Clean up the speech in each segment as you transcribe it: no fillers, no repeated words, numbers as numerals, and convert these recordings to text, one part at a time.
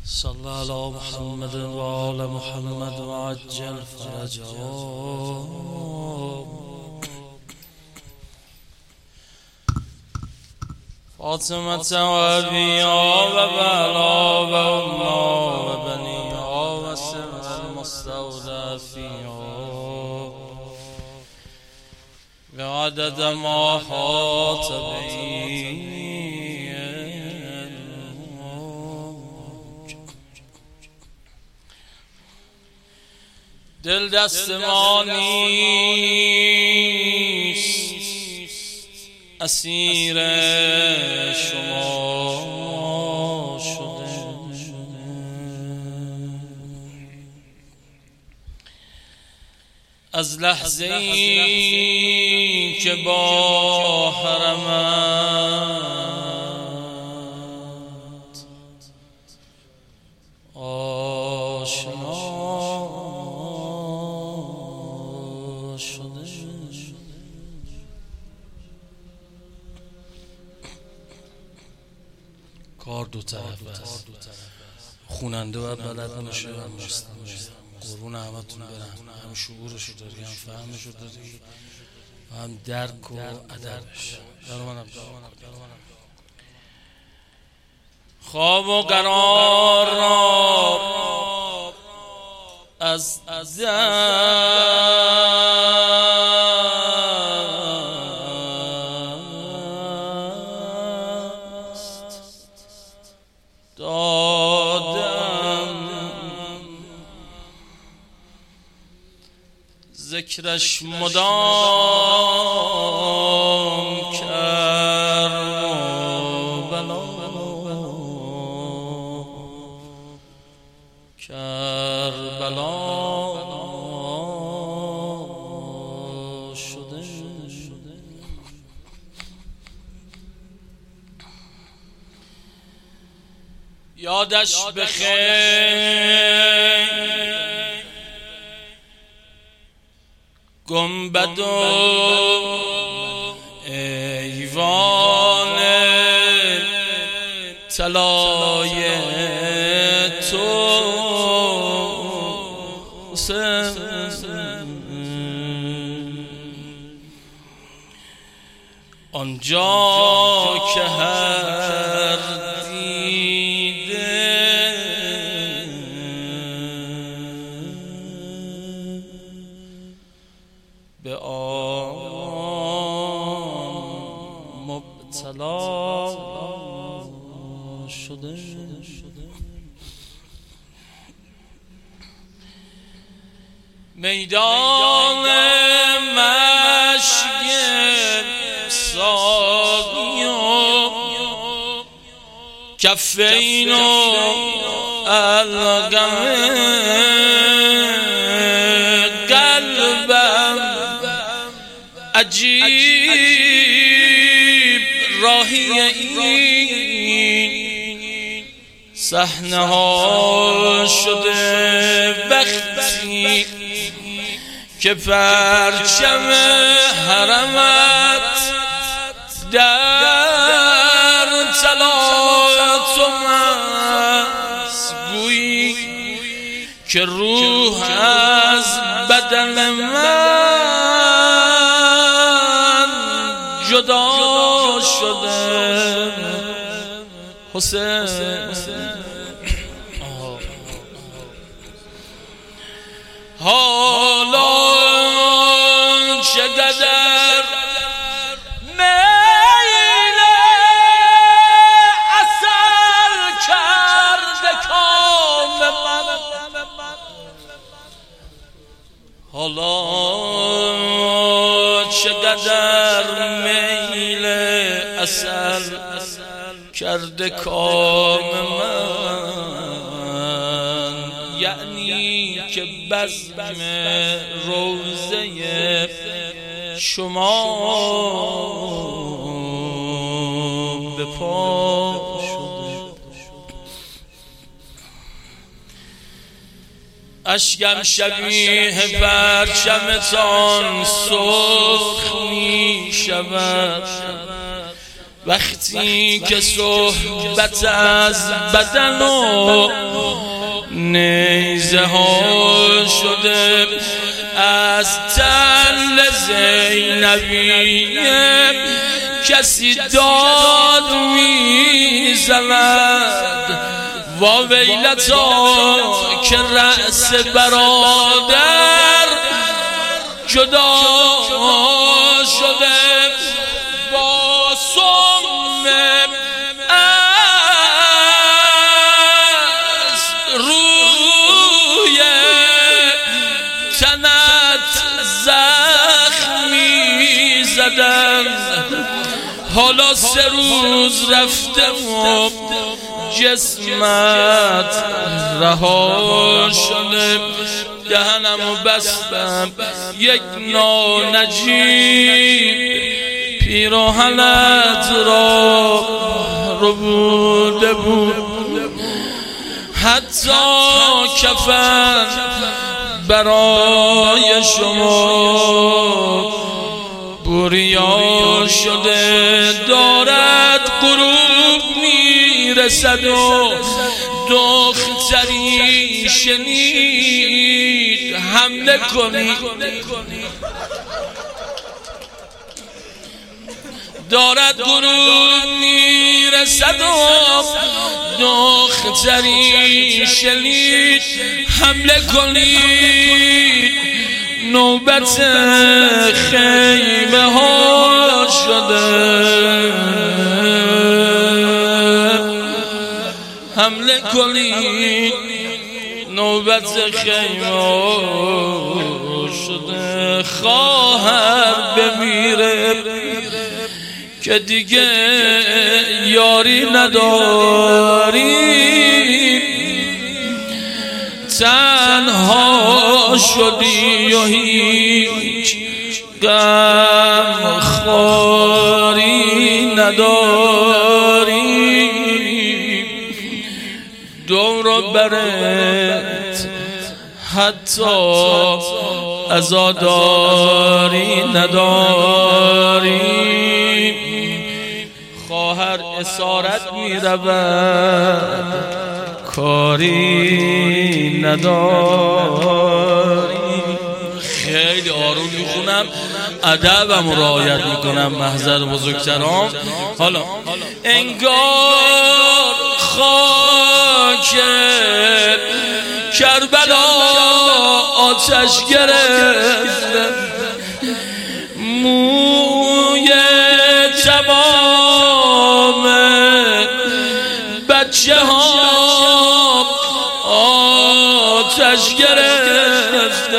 صلى على محمد وعلى محمد وعجل فرجهم. فاطمة وأبيها وبعلها وأمها وبنيها وسر المستودع فيها بعدد ما حاط به دل دست ما نیست، اسیر شما شده. از لحظه‌ای که با حرمت آشنا کار دو طرف است. خوننده و بلد نمیشه هم مستمشه. قربون همتون برم. هم شعورشو داری، هم فهمشو داری، هم درک و ادبش. خواب و قرار را از ذکرش مدام کربلا شده. یادش بخیر گنبد و ایوان طلای تو آنجا که هر دیده به آن مبتلا شده. میدان مشی ساقی و کفین و القم قلبم عجیب راهی این صحنه ها شده. وقتی که پرچم حرمت در طلات و مست گویی که روح از بدن من جدا شده. حسین حالا چقدر میل اثر کرده کام من. حالا چقدر میل اثر کرده کام من. یعنی که بزم روضه شما به پا شده. اشکم شبیه پرچمتان سرخ می شود وقتی که صحبت از بدن و نیزه ها شده از تل زینبیه کسی داد میزند وا ویلتا که رأس برادر جدا شده با سم از روی تنت زخمی زدن حالا 3 روز رفته و جسمت رها شده دهنمو بستم یک نانجیب پیراهنت را ربوده بود حتی کفن برای شما بوریا شده دارد غروب میرسد و دختری شنید حمله کنید دارد غروب میرسد و دختری شنید حمله کنید نوبت خیمه ها شده حمله کنید نوبت خیمه ها شده خواهر بمیره که دیگه یاری نداری تنها شدی و هیچ غم خواری نداری دور برت حتی عزاداری نداری خواهر اسارت میرود کاری نداری خیلی آروم میخونم ادبم رعایت میکنم محضر بزرگترام حالا انگار خاک کربلا آتش گرفت موی تمام بچه ها آتش گرفت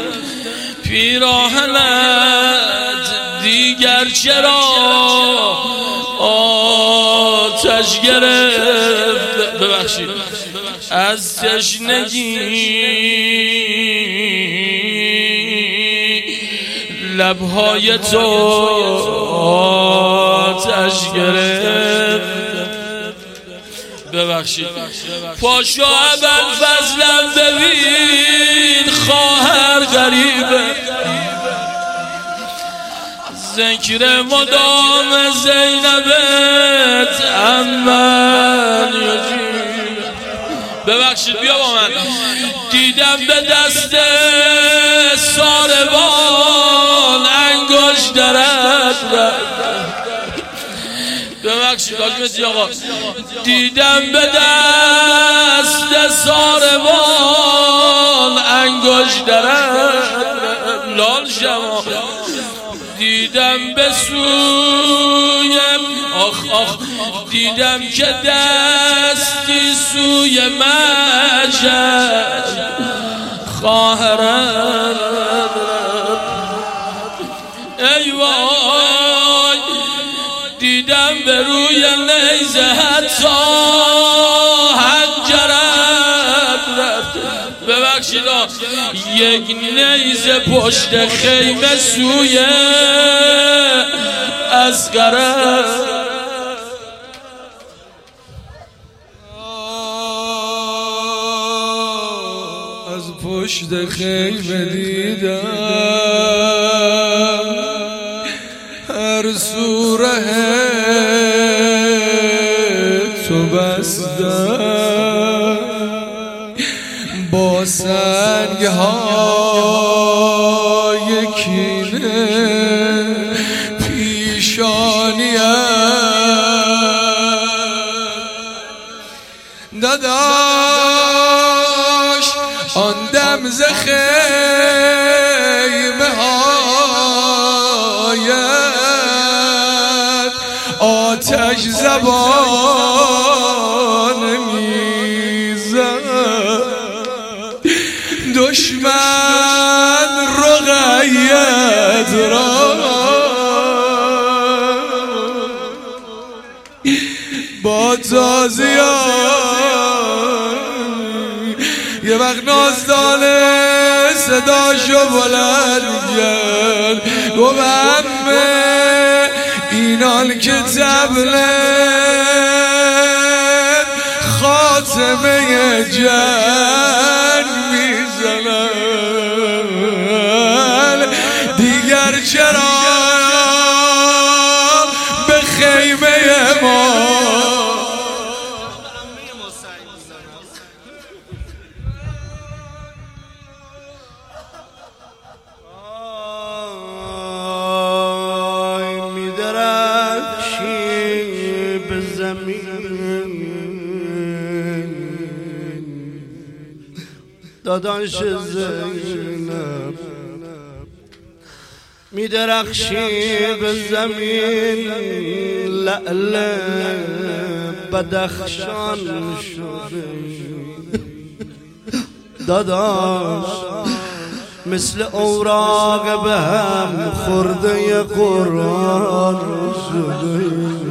پیراهنت دیگر چرا آتش گرفت ببخشید از تشنگی لبهای تو آتش گرفت ببخشید پاشو اول فضلم ببین خواهر غریبه ذکر مدام زینبت امن ببخشید بیا با من دیدم به دست ساربان انگشت درد ببخشید آقای آقا دیدم به دست ساربان انگشت درد لال شما دیدم به سوی آخ دیدم که دستی سوی مجد خواهرم ای وای دیدم به روی نیزه حتی حنجرم رفت ببخشید یک نیزه پشت خیمه سوی اصغرم از پشت خیمه دیدم هر سوره با سنگ های کینه پیشانیت داداش آن دم ز خیمه هایت آتش زبان میزد دشمن رقیت را با تازیان یه وقت نازدانه صداشو بلند کرد گفت عمه اینان که طبلت خاتمه جنگ میزنن دیگر چرا به خیمه ما داداش زینب میدرخشی به زمین لعل بدخشان شده داداش مثل اوراق به هم خورده قرآن شده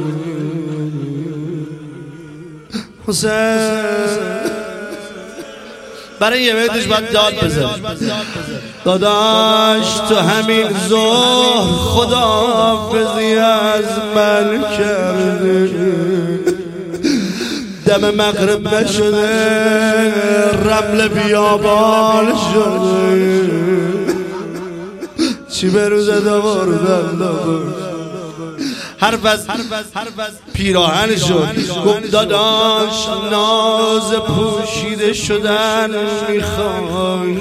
حسین برای یه بیتش باید داد بزن داداش تو همین ظهر خداحافظی از من کرده دم مغرب نشده رمل بیابان شده چی به روزه دوردم داداش حرف از پیراهن شد گفت داداش ناز پوشیده شدن میخوایی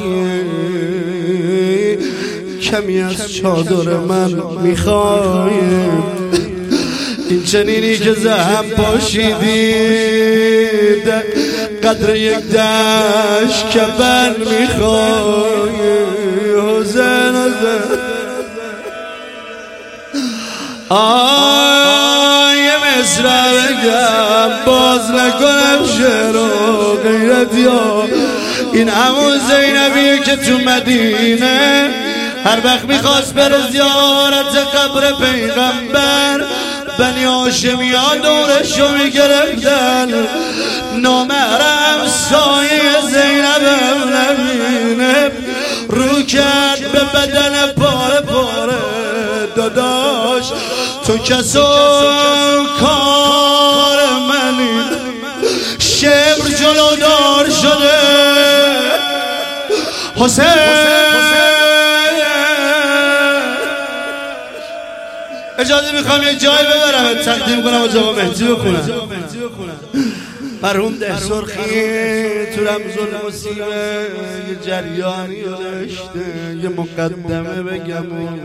کمی از چادر من میخوایی این چنینی که زهم پاشیدی قدر یک دشت کبن میخوایی حسین یه مصرع بگم باز نکنم شعر و غیرت یا این همون زینبیه که تو مدینه هر وقت میخواست بره زیارت قبر پیغمبر بنی هاشمی ها دورشو میگرفتن نامحرم سایه زینبم نبینه رو کرد به بدن پاره پاره داداش تو کسا کار منی شبر جلودار شده حسین اجازه میخوام یک جای ببرم تقدیم کنم و جواب مهدی بخونم مرحوم ده سرخی تو رمضان مصیبه یه جریانی داشته یه مقدمه بگم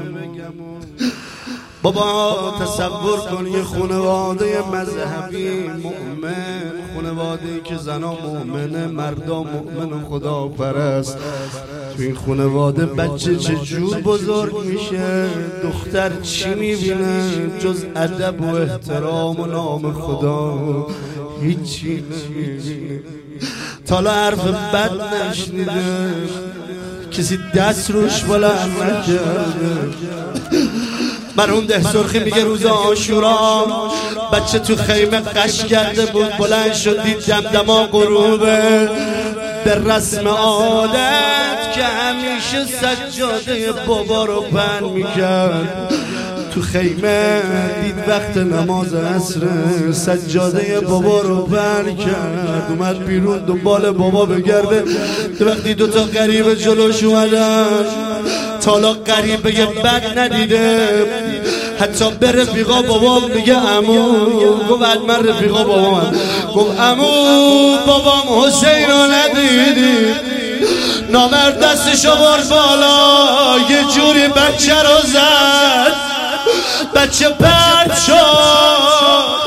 بابا تصور کن یه خانواده مذهبی مؤمن خانواده که زنا مؤمنه مردا مؤمن و خدا پرست تو این خانواده بچه چجور بزرگ میشه دختر چی میبینه جز ادب و احترام و نام خدا هیچی نمیبینه تالا حرف بد نشنیده کسی دست روش بلند نکرده مرحوم ده سرخی میگه روز عاشورا بچه تو خیمه قش کرده بود بلند شد دید دمدما غروبه به رسم عادت که همیشه سجاده بابا رو پهن میکرد تو خیمه دید وقت نماز عصر سجاده بابا رو پهن کرد اومد بیرون دنبال بابا بگرده وقتی دوتا غریبه جلوش اومدن تالا غریبه بد ندیده حتی به رفیقا بابام میگه عمو، گفت من رفیقا بابام گفت عمو بابام حسین رو ندیدی، نامرد دستشو برد بالا یه جوری بچه رو زد، بچه پرد شد.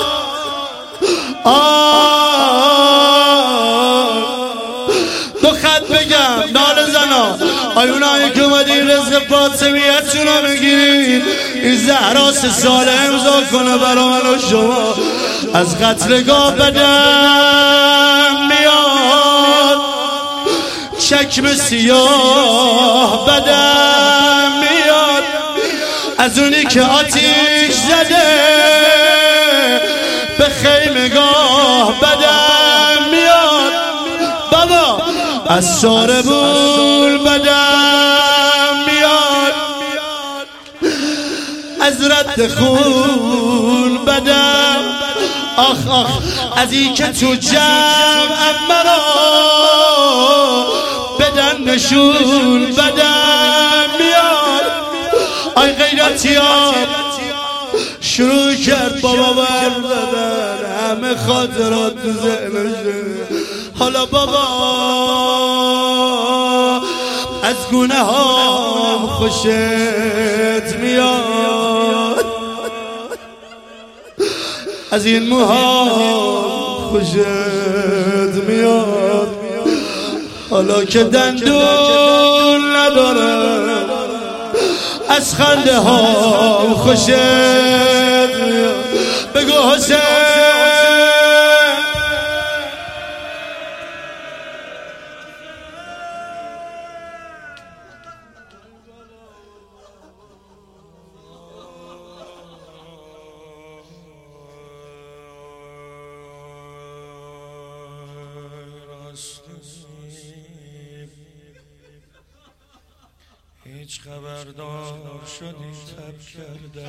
دو خط بگم نال زنا آیونایی که اومدین رزق فاطمیتشون رو بگیرید، این زهرا 3 ساله امضا کنه برا من و شما. از قتلگاه بدم میاد، چکم سیاه بدم میاد، از اونی که آتیش زده به خیمگاه بدم میاد. بابا از ساربول بدم میاد، از رد خون بدم، آخ آخ از این که تو جمع مرا بدن نشون بدم میاد. آی غیرتی ها شروع کرد بابا بردن، همه خاطرات تو ذهنشه. حالا بابا از گونه ها خوشت میاد، از این موها خوشت میاد، حالا که دندون نداره از خنده ها خوشت میاد. بگو حسین هیچ خبردار شدی تب کرده،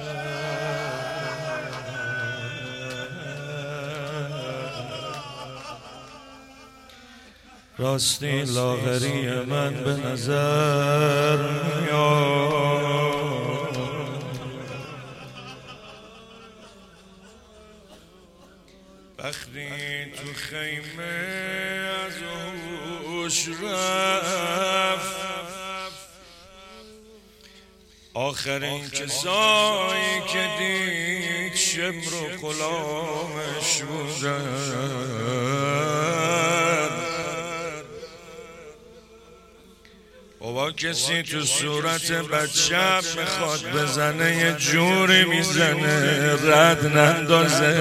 راستی لاغری من به نظر میاد، وقتی تو خیمه از هوش رفت، آخرین کسایی که دید شمر و غلامش بودن. بابا کسی تو صورت بچه میخواد بزنه یه جوری میزنه رد نندازه،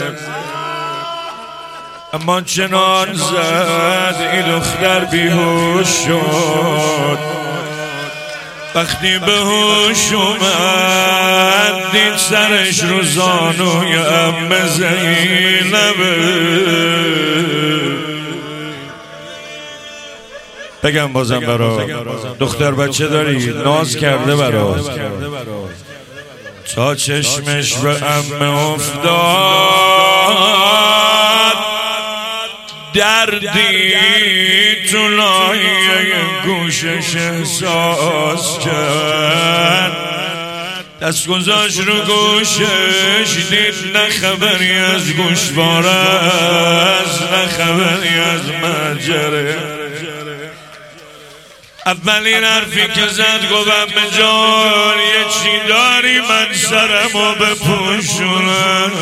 اما چنان زد این دختر بیهوش شد. وقتی به هوش اومد دید سرش رو زانوی عمه زینبه. بگم بازم برا دختر بچه داری ناز کرده برا، تا چشمش به عمه افتاد دردی تو لایه گوشش احساس کرد، دست گذاشت رو گوشش دید نه خبری از گوشواره است نه خبری از مجره. اولین حرفی که زد گفت عمه جان یه چی داری من سرمو بپوشونم؟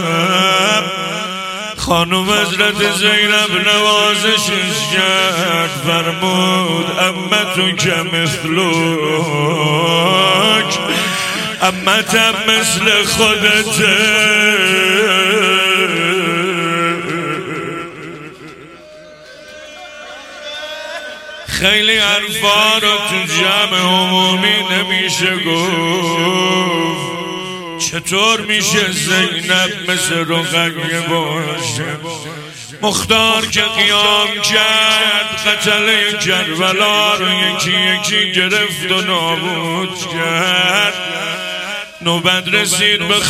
خانوم حضرت زینب نوازشش کرد، فرمود عمه تو که مثلوک، عمه تم مثل خودته. خیلی حرفا رو تو جمع عمومی نمیشه گفت. چطور میشه زینب مثل رقیه باشه؟ مختار که قیام کرد قتل کربلا رو یکی یکی گرفت و نابود کرد. نوبت رسید به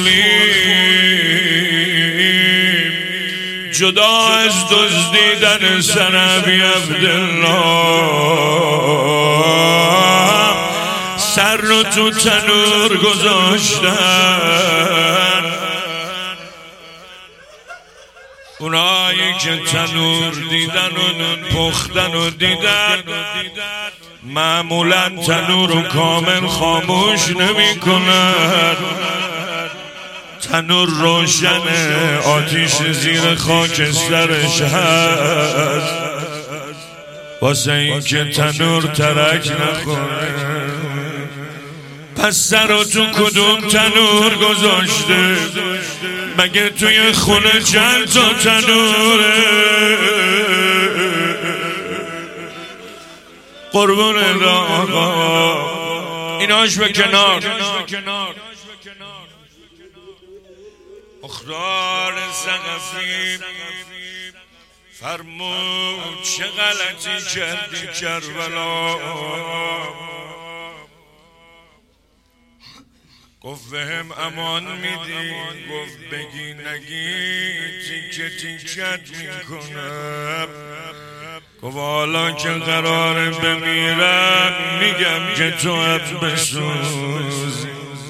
خولیم، جدا از دزدیدن سر ابی عبدالله، سر رو تو تنور گذاشتن. اونایی که تنور دیدن و پختن و دیدن معمولا تنور رو کامل خاموش نمی کنن. تنور روشنه، آتیش زیر خاکسترش هست واسه این که تنور ترک نخوره. پس سر رو تو کدوم تنور گذاشته؟ مگه توی خونه چند تا تنوره؟ قربون آقا ایناش به کنار. مختار سقفی فرمود چه غلطی کردی کربلا. گفت بهم امان میدی، گفت بگی نگی تیکه تیکت میکنم. گفت حالا که قراره بمیرم میگم که تو ات بسوزی.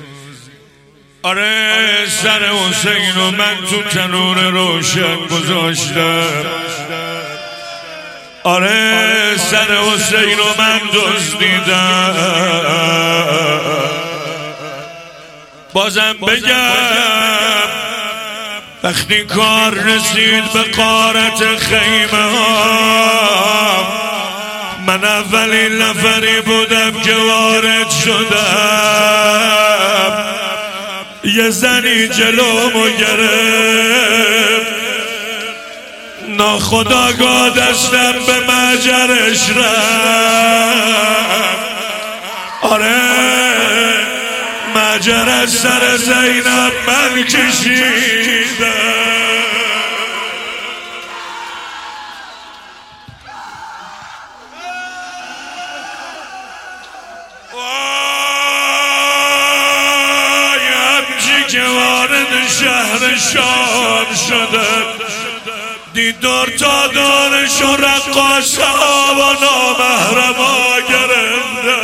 آره سر حسین و من تو تنور روشن گذاشتم. آره سر حسین و من دزدیدم. بازم بگم وقتی کار رسید به غارت خیمه ها، من اولین نفری بودم که وارد شدم. یه زنی جلومو گرفت، ناخودآگاه دستم به مجرش رفت. آره مجر از سر زینب من کشیدم. که وارد شهر شام شده، دید دور تا دارش و رقاص ها و نامحرما گرنده.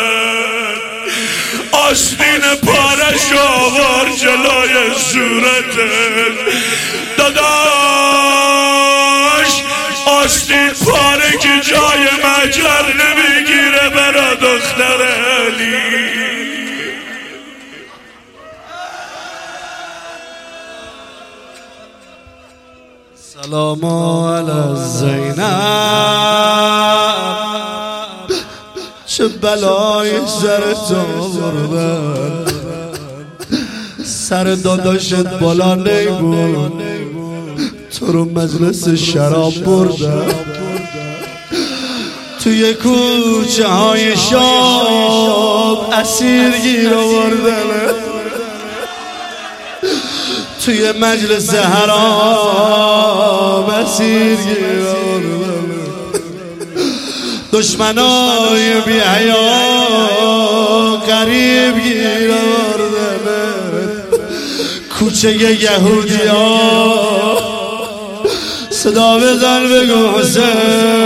آستین پارش آور جلوی صورتش. داداش آستین پاره که جای مجر نمیگیره برا دختر علی. سلام علی زینب، چه بلای سرت آوردن. سر داداشت بالا نیبود، تو رو مجلس شراب بردن. توی کوچه های شام اسیر گیر آوردن. توی مجلس حرام اسیر گیر آوردن. دشمنای بی حیا غریب گیر آوردن. کوچه یهودی ها صدا بزن بگو حسین